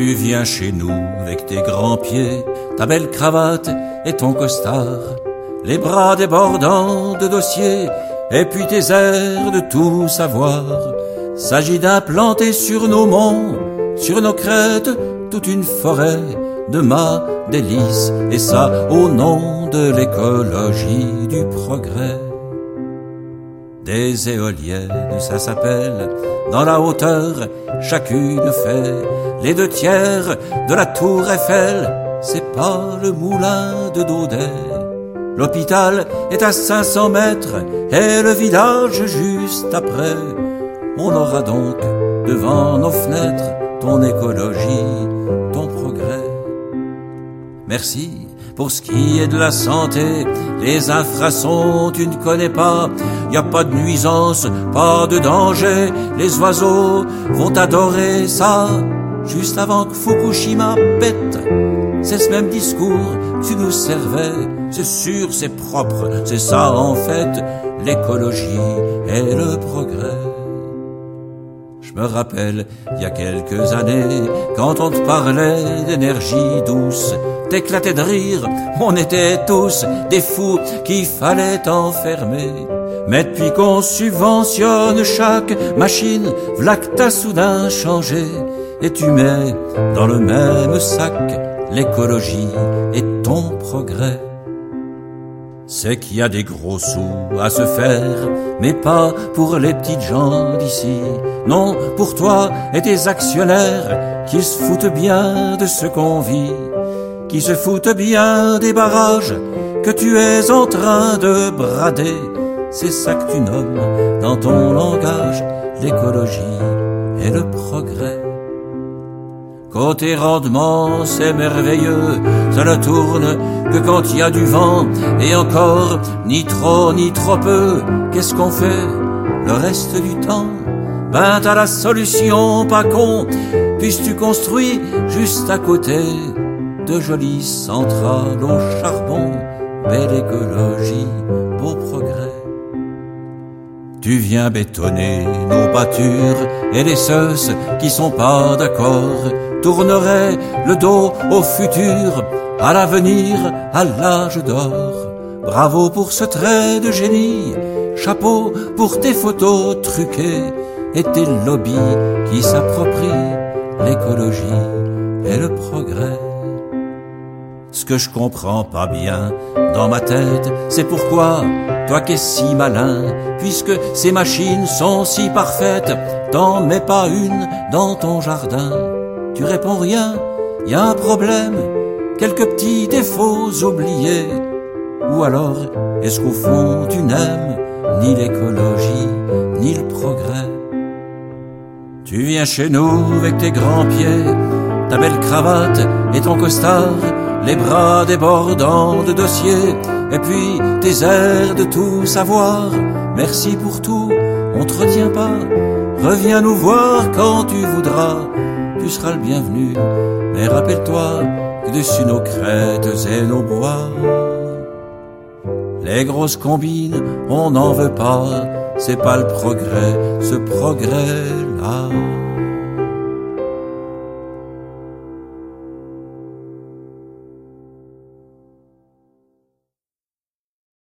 Tu viens chez nous avec tes grands pieds, ta belle cravate et ton costard, les bras débordants de dossiers, et puis tes airs de tout savoir. S'agit d'implanter sur nos monts, sur nos crêtes, toute une forêt de mâts, d'hélices, et ça au nom de l'écologie du progrès. Des éoliennes, ça s'appelle, dans la hauteur, chacune fait les 2/3 de la tour Eiffel. C'est pas le moulin de Daudet. L'hôpital est à 500 mètres et le village juste après. On aura donc devant nos fenêtres ton écologie, ton progrès. Merci. Pour ce qui est de la santé, les infrasons tu ne connais pas. Y a pas de nuisance, pas de danger. Les oiseaux vont adorer ça. Juste avant que Fukushima pète, c'est ce même discours que tu nous servais. C'est sûr, c'est propre, c'est ça en fait, l'écologie et le progrès. Je me rappelle, il y a quelques années, quand on te parlait d'énergie douce, t'éclatais de rire, on était tous des fous qu'il fallait enfermer. Mais depuis qu'on subventionne chaque machine, v'là que t'as soudain changé, et tu mets dans le même sac l'écologie et ton progrès. C'est qu'il y a des gros sous à se faire, mais pas pour les petites gens d'ici. Non, pour toi et tes actionnaires qui se foutent bien de ce qu'on vit, qui se foutent bien des barrages que tu es en train de brader. C'est ça que tu nommes dans ton langage l'écologie et le progrès. Côté rendement, c'est merveilleux, ça ne tourne que quand il y a du vent, et encore, ni trop peu. Qu'est-ce qu'on fait le reste du temps? Ben t'as la solution, pas con, puisque tu construis juste à côté de jolies centrales au charbon. Belle écologie, beau progrès. Tu viens bétonner nos pâtures, et les ceux qui sont pas d'accord tourneraient le dos au futur, à l'avenir, à l'âge d'or. Bravo pour ce trait de génie, chapeau pour tes photos truquées et tes lobbies qui s'approprient l'écologie et le progrès. Ce que je comprends pas bien dans ma tête, c'est pourquoi, toi qui es si malin, puisque ces machines sont si parfaites, t'en mets pas une dans ton jardin. Tu réponds rien, y a un problème, quelques petits défauts oubliés. Ou alors, est-ce qu'au fond tu n'aimes ni l'écologie, ni le progrès? Tu viens chez nous avec tes grands pieds, ta belle cravate et ton costard, les bras débordants de dossiers, et puis tes airs de tout savoir. Merci pour tout, on te retient pas, reviens nous voir quand tu voudras. Tu seras le bienvenu, mais rappelle-toi que dessus nos crêtes et nos bois, les grosses combines, on n'en veut pas, c'est pas le progrès, ce progrès-là.